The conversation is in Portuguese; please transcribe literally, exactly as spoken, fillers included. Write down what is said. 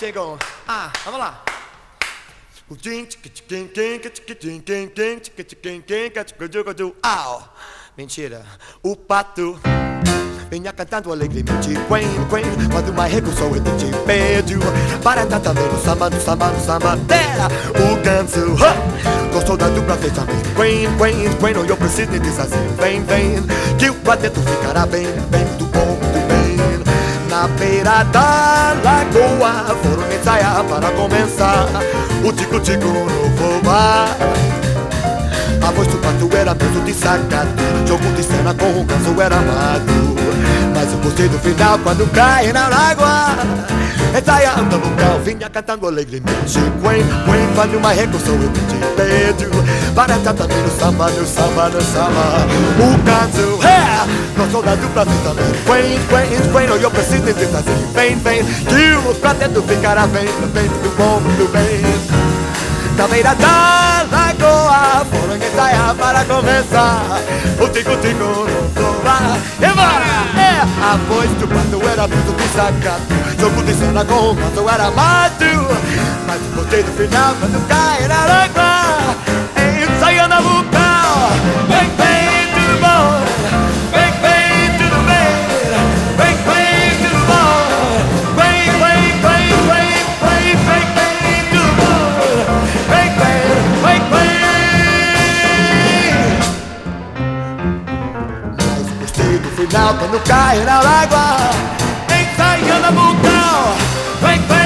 chegou. Ah, vamos lá. Au! Mentira. O pato vinha cantando alegremente, quen, quen, quando mais recurso eu te pediu para andar também no samba, no samba, no samba. Terra, o ganso, huh! Gostou da dupla, fez também. Quen, quen, quen, não eu preciso nem dizer. Vem, vem, que o quarteto ficará bem, bem, muito bom, muito bem. Na beira da lagoa foram ensaiar para começar o tico-tico no fubá. A voz do pato era mesmo de sacado, jogo de cena com o ganso era amado. Mas eu gostei do final quando cai na água, ensaiando o vocal, vinha cantando alegremente. Quen, quen, quando mais recursão eu te pedi para entrar também no samba, no samba, no samba. O ganso, é, gostou da dupla, vem também. Quen, quen, quen, eu preciso de dizer assim. Vem, vem, que o quarteto ficará bem, bem, muito bom, muito bem. Na beira da lagoa foram ensaiar para começar o tico-tico no fubá. Embora! É! A voz do pato era muito desacato, jogo de cena com o pato era mato. Mas eu gostei do final quando cai na água, ensaiando a vocal. Vem, vem, tudo bom. Vem, vem, tudo bem. Vem, vem, tudo bom. Vem, vem, vem, vem, vem, vem, vem, tudo bom. Vem, vem, vem, vem. Mas gostei do final quando cai na água, ensaiando a vocal. Vem, vem.